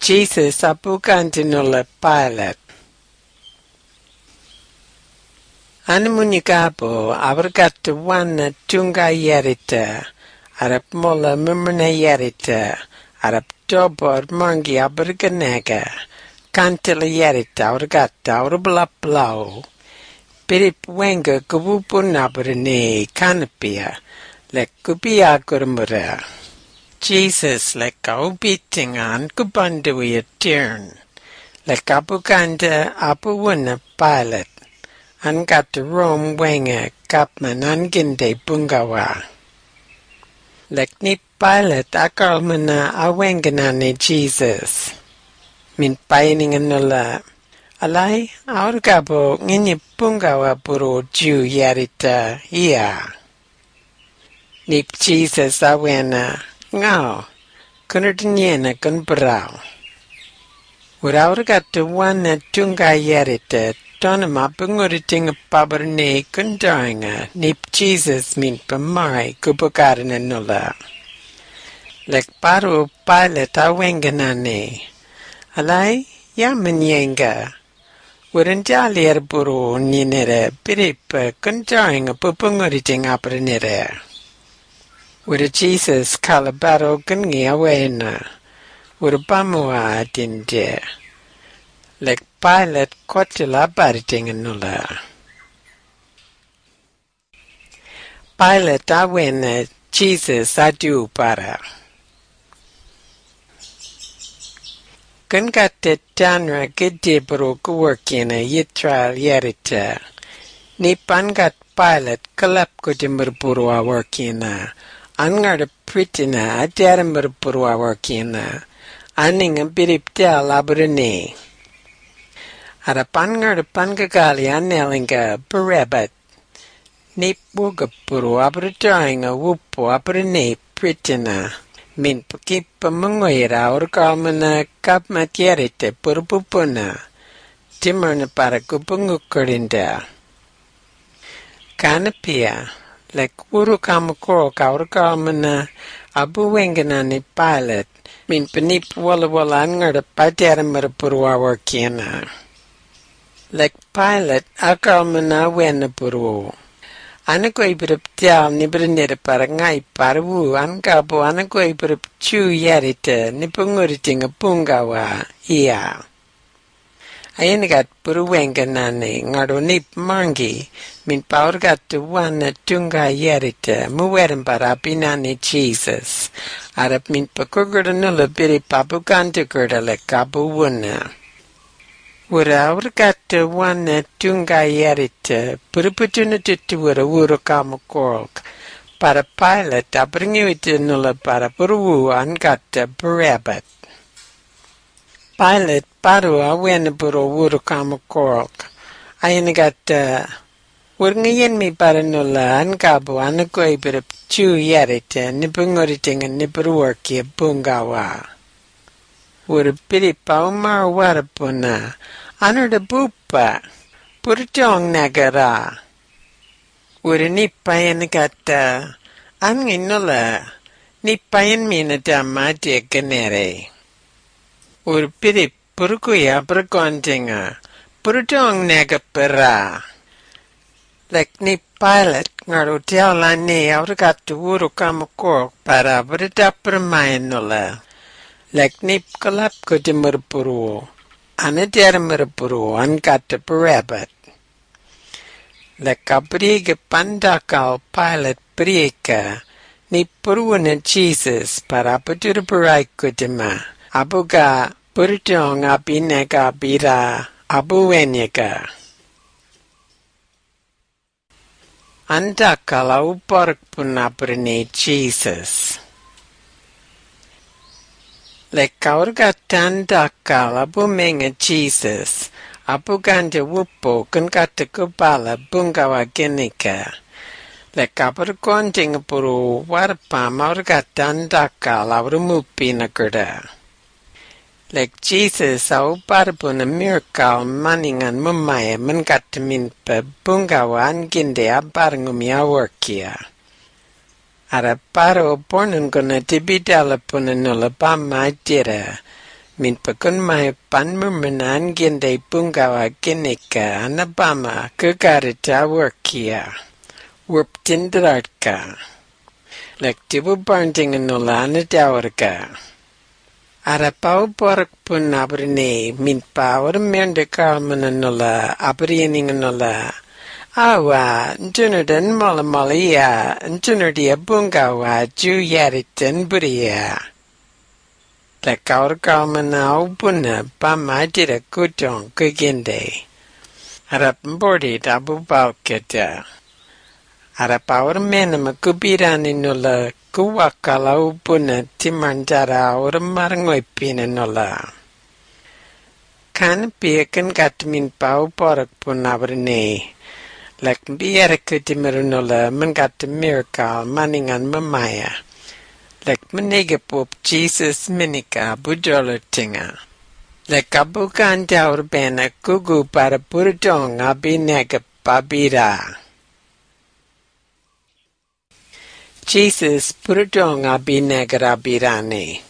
Jesus apukantinula pilot. Animunikabo abrigatu wana tunga yerita. Arap mola mimrna yerita. Arap dobor mangi abriganega. Kantila yerita abrigata abrablau. Pirip wenga kubupunabrini kanapia. Lek kupia kurmura. Jesus lek kaubitingan kubanduya turn. Lek apukanda apuwana pilot. Angat Rome wenga kapman anginde bungawa. Lek ni pilot akalmana awenganane Jesus. Min paininganula. Alai aurgabo ngini bungawa puro Jew yarita iya. Nip Jesus awena ngao. Kunerdiniena kunbrau. Uraurgatu wana tunga yarita. Tonama penguriting pabarne kundainga nip Jesus min pamai kubukarna nula. Lek paru pilot awenganane. Alai yamanyenga. Wurinjalier buru ninere pirip kundainga pupunguriting aprenere. Wura Jesus kalabaro kungi awena. Wura pamua dinde. Lek pilot kotila baritinganula. Pilot awena Jesus adu para. Kungate tanra gidibro kuworkina yitral yerita. Nipangat pilot kalap kudimurburu aworkina. Angar pritina adaramurburu aworkina. Aninga biriptia labrani. Arapangar pangagali anelinga berebat. Nip wugapuru abradainga wupo abrane pritina. Min pakipa mungoira orkalmana kapmatierite purpupuna. Timmerna para kupungukurinda. Kanapia. Lek wuru kamakoro kaurkalmana abuwenganani pilot. Min panip wala angar padaramurpuru awarkina. Lek pilot akalmana wena puru. Anakoi berup tial nibrenere para ngai parwu angabo anakoi berup chu yarita nipunguritinga pungawa iya. Ayanagat puru wenga nane ngaro nip mangi min paurgat wana tunga yarita muweran para pinane Jesus. Arap min pakugurdanula biri papukantukurda le kabu wuna. Wura aurgata wana tunga yarita puruputuna tutuwura wura kamakorok para pilot abringiwita nula para purwu angata berebat. Pilot paru awena puru wura kamakorok ayanagata wurngayen mi para nula angabu anakoi berup chu yarita nipunguritinga nipuruwarkia bungawa. Wura piri paumar warapuna. Anarda bupa, purutong nagara. Wura nipayan gata, angin nula, nipayan minata matia ganere. Wura piri purukuya bergontinga, purutong nagapara. Lek ni pilot ngaro tialane aurgatu wuru kamakok para berdapurmayan nula. Lek nip kalap kudimurpuru. Anadaramurburu angata berebat. Lekabriga pandakal pilot briga ni puruana Jesus para aputurburai kudima. Abuga purutong abinega bira abuwenyega. Andakal aupark punabrini Jesus. Lekaurga tandakal abumenga Jesus. Apuganda wupo kunkata kubala bungawa genika. Lekaburgonting puru warpa maurga tandakal aurumupina kurda. Lek Jesus auparbuna miracle maningan mumaya mengatamin pa bungawa anginde abarngumi aworkia. Ara paro pornun guna tibidala puna nula pama dira. Min pakun mai panmurmanan gende pungawa genika anabama kugarita workia. Warp tindarka. Like tibu bonding nula anadawarka. Arapau borak pun abrine min power mende kalman nula abrining nula. Awa, ntunudan malamalia, ntunudia bungawa, ju yaritan buria. La kaur kalmanau bunna, pamadira kutong kugende. Arap mbordi tabu balketa. Arapaur menama kubirani nula, kuwakalau bunna timandara or marangoipina nula. Kan piakan katmin pau borak pun abrine. Like biara kutimirunula mangat miracle maningan mamaya. Like maniga pop Jesus minika bujola tinga. Like abukan daur bena kugu para purudong abinega babira. Jesus purudong abinega rabirani.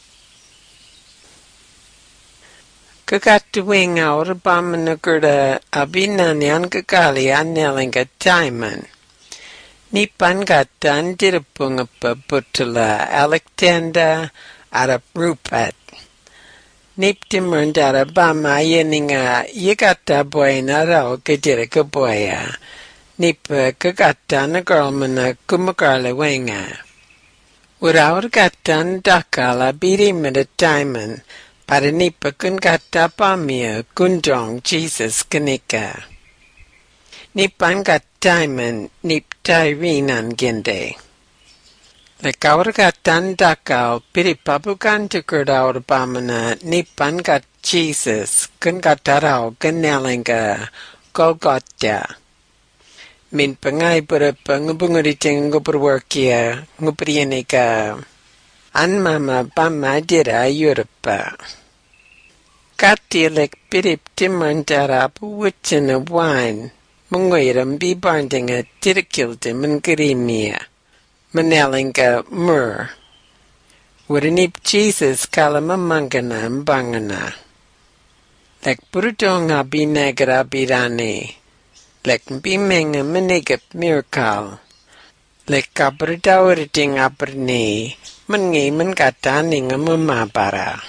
Kakatuwinga orbamanagurda abinanyan kakali anelinga taiman. Nipan gatan dirapungapa butula Alexander arap rupat. Niptimund arabama yeninga yigata boyna rao kadirika boya. Nipa kakata nagarlmana kumagarla wenga. Uraur gatan dakala birimada taiman. Para nipa kun kata pamia kundong Jesus kenika. Nipan kataman nip taiwinan gende. Lekaur katan dakal piri pabukan tukurdaur pamana nipan kat Jesus kun katarau kenalinga Golgotha. Min pengai berapa ngubunguriting nguburworkia ngubrianika. An mama pamadira Europa. Katilek pirip timandara puwitsina wine. Mungiram bi bandinga tirikilde mungrimia. Manelinga mur. Wurinip Jesus kalama mangana mbangana. Lek purudonga binagra birane. Lek bimenga manigap miracle. Lek kabرداورting abrne. Mengi menkatani ngamumabara.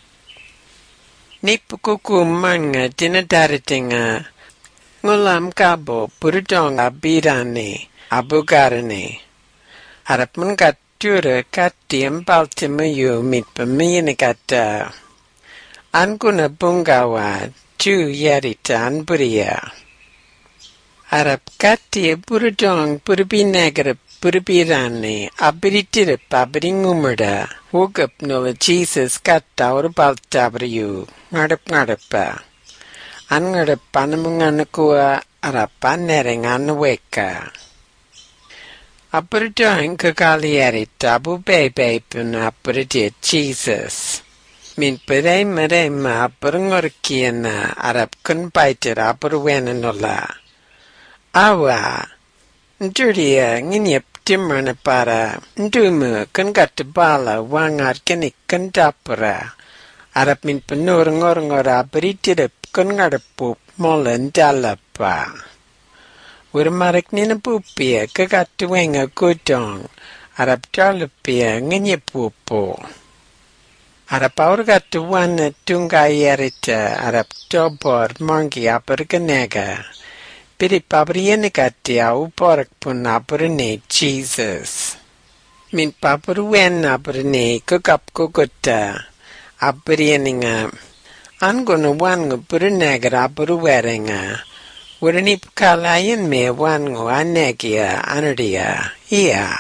Nipukuku manga dinadaritinga. Ngulam kabo purudonga birane abugarane. Harap menkatura katiam baltimayu mit peminikata. Anguna bungawa ju yaritan buria. Harap katia purudong purubinagra purubirane abiritirip abiringumurda. Wugap nula Jesus kata urbaltabriyu. Ngadap-ngadapa. An ngadapanamunganakua arapanereng weka. Apurdoing kakalieri tabu bebe pun apurdia Jesus. Min perema apurngorkiana arap kun baitir apurwena nula. Awa. Nduria nginyap timrana para. Ndumu kun katibala wangar kinik kandapura. Arap min penur ngor-ngora beritirip kun ngarapuk molen dalapa. Wirmarik nina pupia kakatuenga kudong. Arap dalapia nginyipupo. Arap aurgatuwana tungayerita arap dobor mangi aperganega. Piri pabrienikatia uporak pun aperane Jesus. Min paperuen aperane kukap kukuta. Abrianinga. Angona wango purunagar apuruwerenga. Wuranip kalayan me wango anegia anadia. Iya.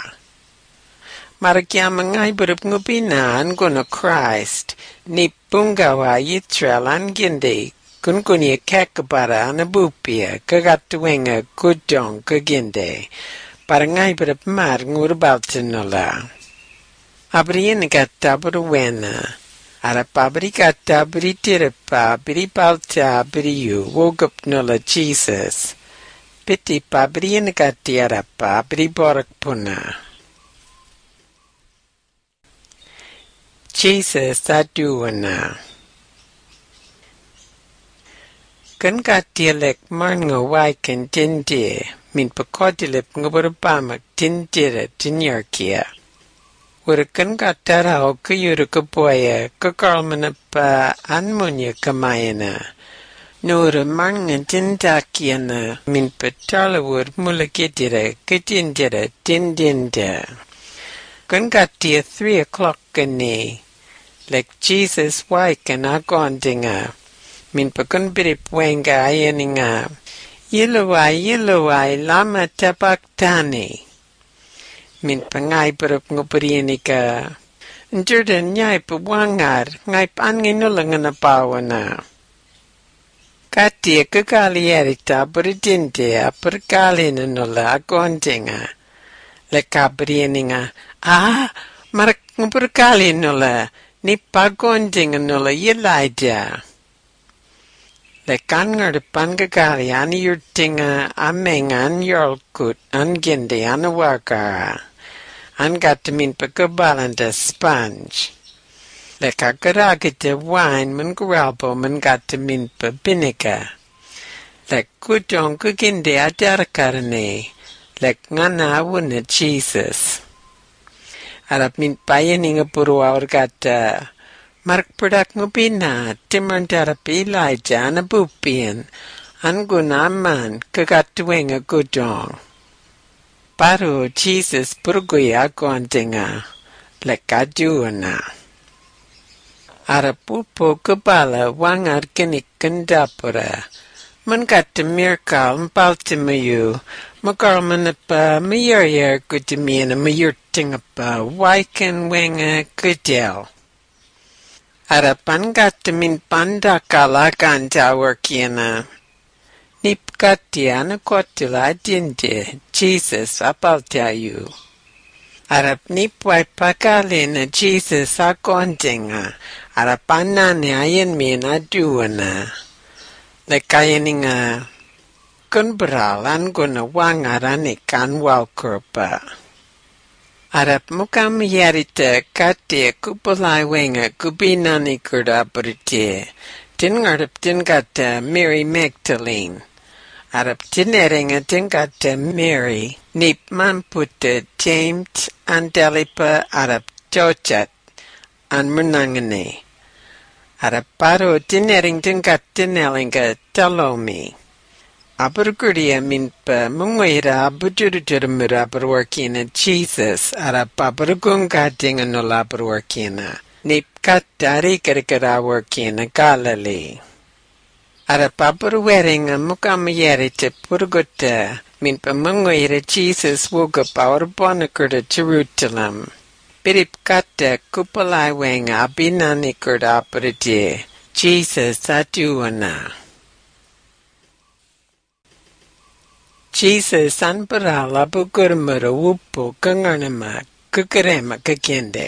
Marakyamangay burup ngupina angona Christ. Nipungawa yitral angindi. Kunkunya kakabara anabupia. Kagatuenga kudong kaginde. Parangay burup mar ngurbaltinola. Abrianikata buruwena. Arapabrikata britirapa bripalta briu wogup nula Jesus. Piti pabrianikati arapa briborak puna. Jesus aduana. Kan katilek marnga waiken tinde min pakotilip ngabarpamak tindira tinyarkia. Wurakan katara o kayura kapoya kakarmanapa anmunya kamayana. Nora marnga tindakiana min patalawur mulakitira katindira tindinda. Kan katia 3 o'clock kani. Like Jesus waiken agondinga. Min pakun biripwenga ayaninga. Yilawai lama tapaktani. Min pangay perap nguparianika. Njurdan nyay pawangar, ngay panginulangan na pawana. Katia kakaliyarita paritindea perkalina nula agondinga. Lekabarianinga. Marak nguperkalin nula. Ni pagondinga nula yilaida. Lekan ngardepan kakali ani yurtinga amengan yorkut angende anawakara. Angatamin pagkabalanda sponge. Lekakaragita wine manguralpo mangatamin pa vinegar. Lekutong kukinde adarakarane. Lek ngana wuna Jesus. Arap min payaninga puro awargata. Mark produk ngupina timran terapi Elijah anabupian angunaman kagatuenga gudong. Paru Jesus purguya gondinga lekaduana. Arapupo kabala wangar kinik kandapura. Mangata mirkal mpaltimayu magarmanapa mayaryer gudimiana mayurtingapa waiken wenga gudel. Harapan katamin pandakala ganja workiana. Nipkatiana kotila dinde, Jesus apaltayu. Harap nipwai pakalina Jesus akondinga. Harapanane ayan mina duana. Lekayaninga kunberalan guna wangarani kan walkurpa. Arap mukam yarita kate kupulai wenga kubinani kurda berite. Tin ngarap tin kata Mary Magdalene. Arap tineringa tin kata Mary. Nip mamputa James andelipa arap jochat an menangane. Arap paro tinering tin kata nelinga talomi. Aperguria minpa mungwira bujurujurumura berwakina Jesus arap apergunga dengan nola berwakina. Nip katari kara wakina Galilee. Arap aperweringa mukamayari te purguta minpa mungwira Jesus woga power bonakurda Jerusalem. Pirip kata kupalai wenga abinani kurda aperite. Jesus aduana. Jesus anparala bukurmura wupu kangarnama kukarema kakende.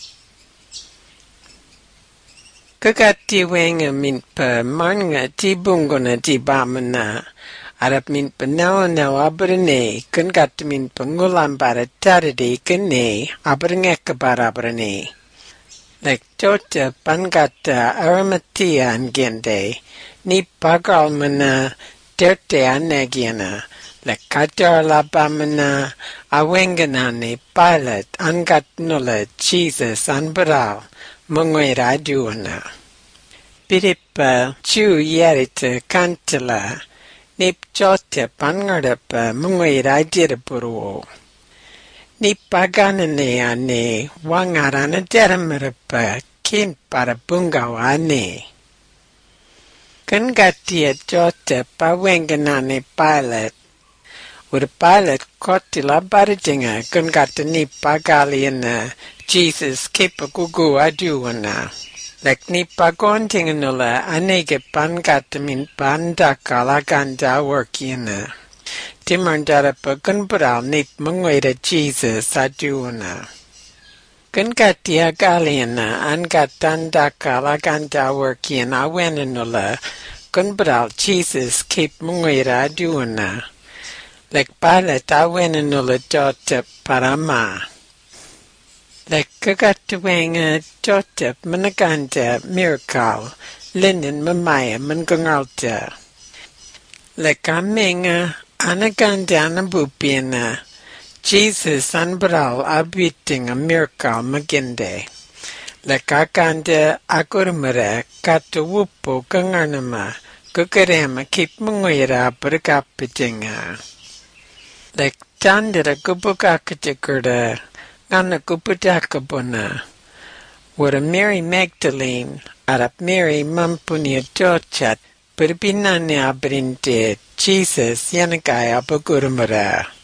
Kakati wenga minpa marnga tibungona tibamana. Arap minpa nawa abrane kangat minpa ngulambara tarade kane abrangekabara abrane. Lek tota pangata aramatia angende ni pagalmana terte anegiana. Lekatar labamana awenganane Pilate angat nula Jesus anbaral mungwira duana. Piripa chu yerita kantala nip jota pangarapa mungwira dirapuru. Nip paganane ane wangarana deramarapa kin para bungawane. Kangatia jota pawenganane Pilate. Ur Pilate kotila barijinga kungatani pagaliana Jesus kepa gugu aduana. Lek ni pagontinga nula anege pangatamin pandakala ganda workiana. Timandara pagunbral nip mungweda Jesus aduana. Kungatia galiana angatandakala ganda workiana awena nula kunbral Jesus kepa mungweda aduana. Lek Pilate awena nula jota parama. Lek kagatuwenga jota managanda miracle linen mamaya mangangalta. Lekamenga anagandana bupina. Jesus anbral abiting a miracle magende. Lekakanda agurmara katuwupo ganganama kukarema kip munguira berkapitinga. Lek tandira kubukakatikura ngana kuputakabuna. Wara Mary Magdalene arap Mary mampunia dochat berbinanya berinte Jesus yanagaya bagurmara.